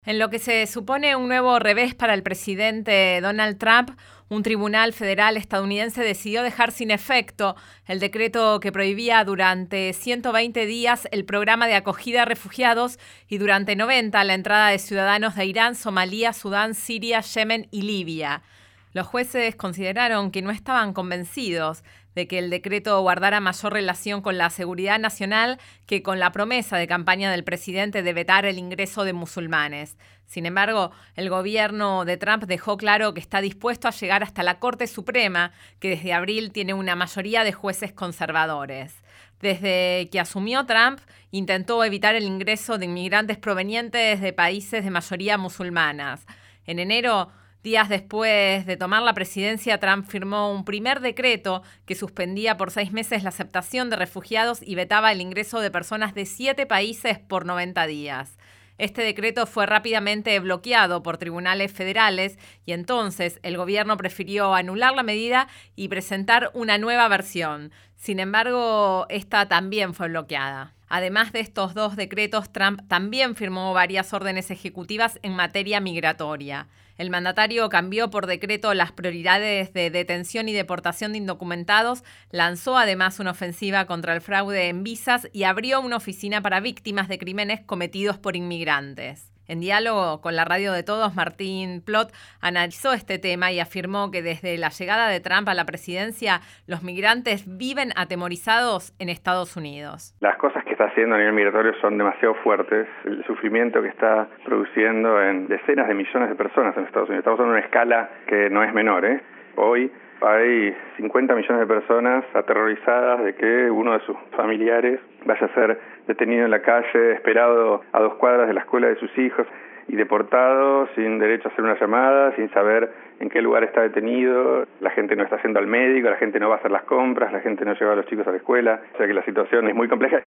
En lo que se supone un nuevo revés para el presidente Donald Trump, un tribunal federal estadounidense decidió dejar sin efecto el decreto que prohibía durante 120 días el programa de acogida a refugiados y durante 90 la entrada de ciudadanos de Irán, Somalia, Sudán, Siria, Yemen y Libia. Los jueces consideraron que no estaban convencidos de que el decreto guardara mayor relación con la seguridad nacional que con la promesa de campaña del presidente de vetar el ingreso de musulmanes. Sin embargo, el gobierno de Trump dejó claro que está dispuesto a llegar hasta la Corte Suprema, que desde abril tiene una mayoría de jueces conservadores. Desde que asumió Trump, intentó evitar el ingreso de inmigrantes provenientes de países de mayoría musulmanas. En enero, días después de tomar la presidencia, Trump firmó un primer decreto que suspendía por 6 meses la aceptación de refugiados y vetaba el ingreso de personas de 7 países por 90 días. Este decreto fue rápidamente bloqueado por tribunales federales y entonces el gobierno prefirió anular la medida y presentar una nueva versión. Sin embargo, esta también fue bloqueada. Además de estos 2 decretos, Trump también firmó varias órdenes ejecutivas en materia migratoria. El mandatario cambió por decreto las prioridades de detención y deportación de indocumentados, lanzó además una ofensiva contra el fraude en visas y abrió una oficina para víctimas de crímenes cometidos por inmigrantes. En diálogo con la Radio de Todos, Martín Plot analizó este tema y afirmó que desde la llegada de Trump a la presidencia, los migrantes viven atemorizados en Estados Unidos. Las cosas que está haciendo a nivel migratorio son demasiado fuertes. El sufrimiento que está produciendo en decenas de millones de personas en Estados Unidos. Estamos en una escala que no es menor, Hoy hay 50 millones de personas aterrorizadas de que uno de sus familiares vaya a ser detenido en la calle, esperado a 2 cuadras de la escuela de sus hijos y deportado sin derecho a hacer una llamada, sin saber en qué lugar está detenido. La gente no está yendo al médico, la gente no va a hacer las compras, la gente no lleva a los chicos a la escuela. O sea que la situación es muy compleja.